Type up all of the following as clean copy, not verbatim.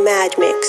Mad Mix.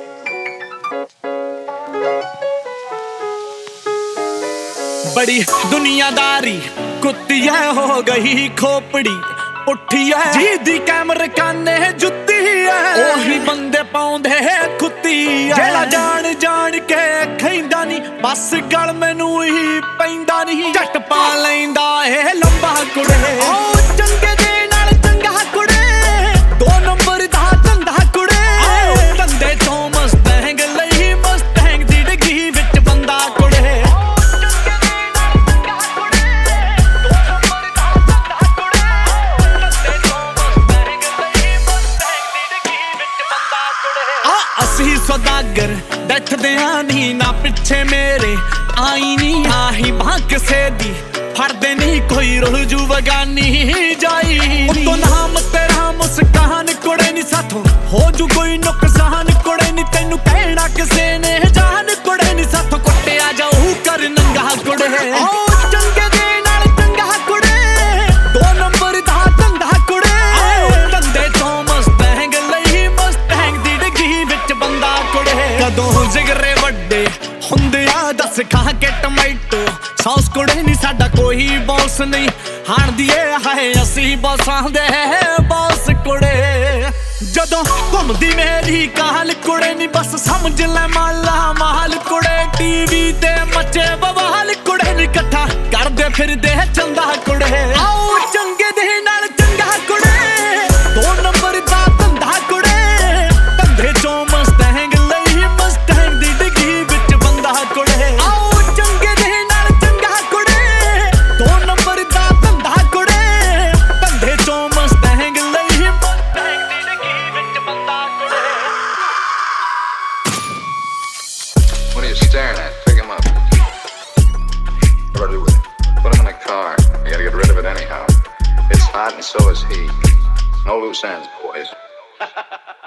बड़ी दुनियादारी कुत्ती है हो गई खोपड़ी उठी है जी दी कैमरे काने जुत्ती है ओही बंदे पाउंदे कुत्ती है जेला जान जान के खैंदा नी बस गल मैनू ही पैंदा नी झट पा लैंदा ए लंबा कुड़े ओ चंगे दे नाल चंगा कुड़े दो नंबर दा धंधा कुड़े धंधे चों मस्तैंग लई मस्तैंग दी डिग्गी विच बंदा कुड़े ਅਸੀਂ ਸੌਦਾਗਰ ਬੈਠਦੇ ਆਂ ਨੀ ਨਾ ਪਿੱਛੇ ਮੇਰੇ ਆਈ ਨੀ ਆਹੀ ਬਾਹ ਕਿਸੇ ਦੀ ਫੜਦੇ ਨਹੀਂ ਕੋਈ ਰੋਜੂ ਵਗਾਨੀ ਜਾਈ ਉਤੋਂ ਨਾਮ ਤੇਰਾ ਮੁਸਕਾਨ ਕੁੜੇ ਨੀ ਸਾਥੋਂ ਹੋ ਜੂ ਕੋਈ ਨੁਕਸਾਨ ਕੁੜੇ ਨੀ ਤੈਨੂੰ ਕਹਿਣਾ ਕਿਸੇ ਨੇ ਜਾਨ ਕੁੜੇ ਨੀ ਸਾਥੋਂ ਕੁੱਟਿਆ ਜਾਊ ਕਰ ਨੰਗਾ ਕੁੜੇ ਓ ਚੰਗੇ ਦੇ ਨਾਲ ਚੰਗਾ ਕੁੜੇ ਦੋ ਨੰਬਰ ਦਾ ਧੰਦਾ ਕੁੜੇ ਧੰਦੇ ਚੋਂ ਮਸਤੈਂਗ ਲਈ ਮਸਤੈਂਗ ਦੀ ਡਿੱਗੀ ਵਿੱਚ ਬੰਦਾ ਕੁੜੇ ਕਦੋਂ ਜਿਗਰੇ ਵੱਡੇ ਹੁੰਦੇ ਆ ਦੱਸ ਖਾ ਕੇ ਟਮਾਟੋ ਸੌਸ ਕੁੜੇ ਨੀ ਸਾਡਾ ਕੋਈ ਬੌਸ ਨਹੀਂ ਹਾਣਦੀ ਏ ਹਾਏ ਅਸੀਂ ਬੌਸਾਂ ਦੇ ਬੌਸ ਕੁੜੇ ਜਦੋਂ ਘੁੰਮਦੀ ਮੇਰੀ ਕਾਲ ਕੁੜੇ ਨੀ ਬਸ ਸਮਝ ਲੈ ਮਾਲਾ ਮਾਲ ਕੁੜੇ ਟੀਵੀ ਤੇ ਮੱਚੇ ਬਵਾਲ ਕੁੜੇ ਨੀ ਇਕੱਠਾ ਕਰਦੇ ਫਿਰਦੇ ਚੰਦਾ ਕੁੜੇ ਆਓ ਚੰਗੇ ਦੇ ਨਾਲ ਚੰਗਾ ਕੁੜੇ ਦੋ ਨੰਬਰ ਦਾ ਧੰਦਾ ਕੁੜੇ ਧੰਦੇ ਚੋਂ ਮਸਤੈਂਗ ਲਈ ਮਸਤੈਂਗ ਦੀ ਡਿੱਗੀ ਵਿੱਚ ਬੰਦਾ ਕੁੜੇ ਆਓ ਚੰਗੇ ਦੇ ਨਾਲ ਚੰਗਾ ਕੁੜੇ ਦੋ ਨੰਬਰ ਦਾ ਧੰਦਾ ਕੁੜੇ ਧੰਦੇ ਚੋਂ ਮਸਤੈਂਗ ਲਈ ਮਸਤੈਂਗ ਦੀ ਡਿੱਗੀ ਵਿੱਚ ਬੰਦਾ ਕੁੜੇ What are you staring at? Pick him up. What do I do with it? Put him in a car. You gotta get rid of it anyhow. It's hot and so is he. No loose ends, boys.